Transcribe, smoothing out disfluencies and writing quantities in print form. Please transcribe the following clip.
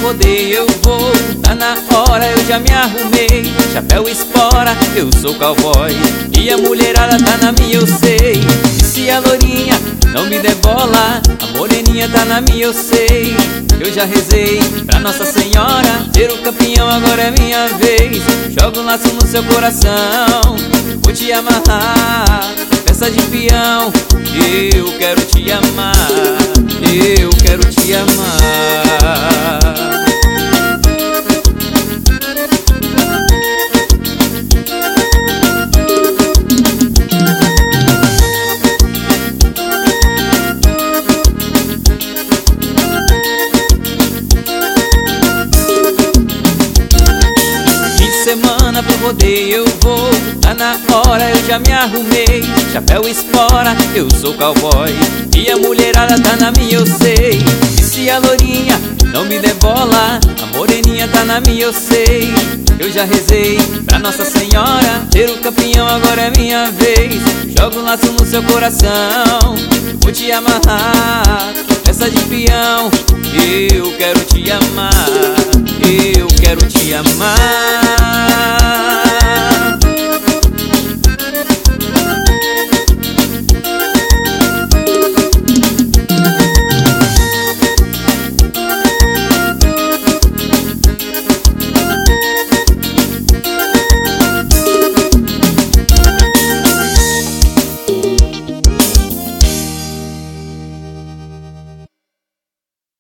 rodeio eu vou. Tá na hora, eu já me arrumei. Chapéu espora, eu sou cowboy. E a mulherada tá na minha, eu sei. E se a lourinha não me der bola, a moreninha tá na minha, eu sei. Eu já rezei pra Nossa Senhora ser o campeão, agora é minha vez. Jogo um laço no seu coração, vou te amarrar, peça de peão. Eu quero te amar, eu quero te amar. Semana pro rodeio eu vou. Tá na hora, eu já me arrumei. Chapéu espora, eu sou cowboy. E a mulherada tá na minha, eu sei. E se a lourinha não me der bola, a moreninha tá na minha, eu sei. Eu já rezei pra Nossa Senhora ser o campeão, agora é minha vez. Jogo um laço no seu coração, eu vou te amarrar, peça de peão. Eu quero te amar, eu quero te amar.